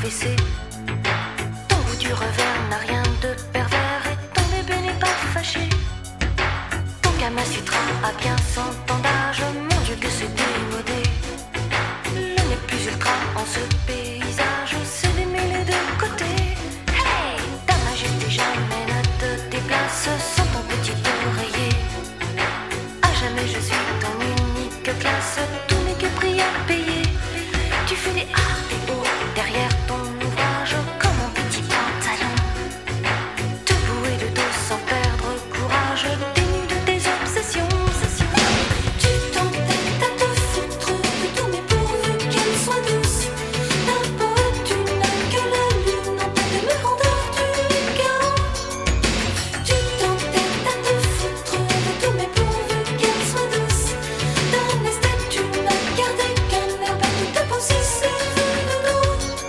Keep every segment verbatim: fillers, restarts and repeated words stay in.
rabaisser. Ton goût du revers n'a rien de pervers et ton bébé n'est pas fâché. Ton Kama Sutra a bien cent ans d'âge, mon Dieu que c'est démodé. Le n'est plus ultra en ce paysage, c'est démêlé de côté. Hey, ta majesté jamais ne te déplace sans ton petit oreiller. À jamais je suis ton unique classe, tout n'est que prix à payer. Tu fais des A et O derrière ton ouvrage comme un petit pantalon. Te bouer de dos sans perdre courage, dénu de tes obsessions. Tu t'entêtes à te foutre de tout, mais pourvu qu'elle soit douce. Ta peau, tu n'as que la lune en tête de grandeur du chaos. Tu t'entêtes à te foutre de tout, mais pourvu qu'elle soit douce. D'un esthète, tu n'as gardé qu'un air bête de ta peau si c'est de nous.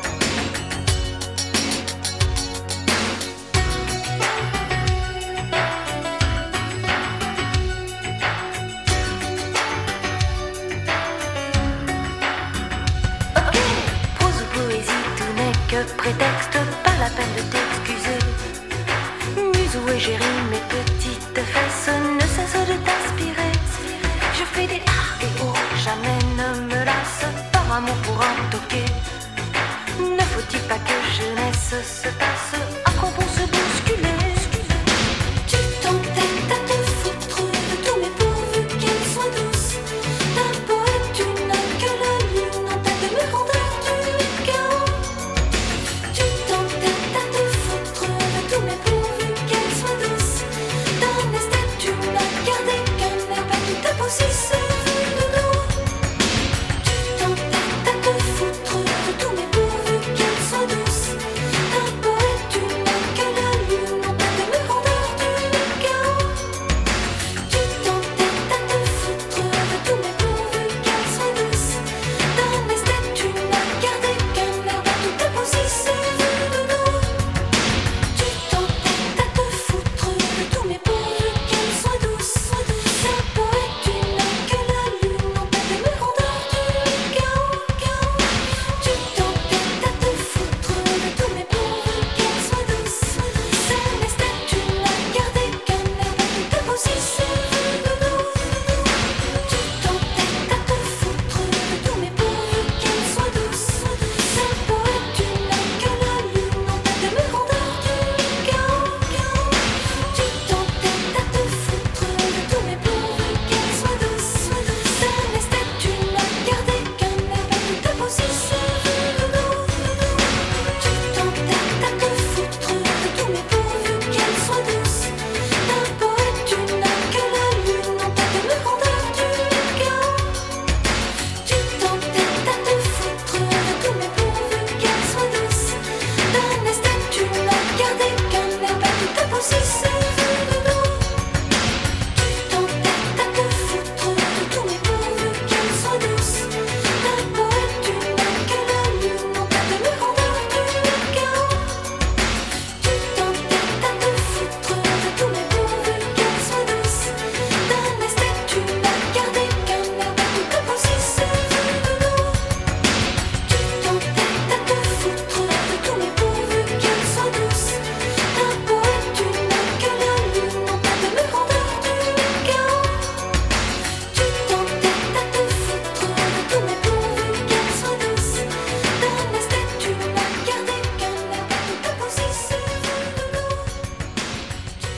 Ok, prose ou poésie, tout n'est que prétexte, pas la peine de t'excuser. Muse ou égérie, mes petites fesses ne cessent de t'inspirer. Je fais des A et O, jamais ne me lasse, par amour pour un toqué. Ne faut-il pas que jeunesse se passe?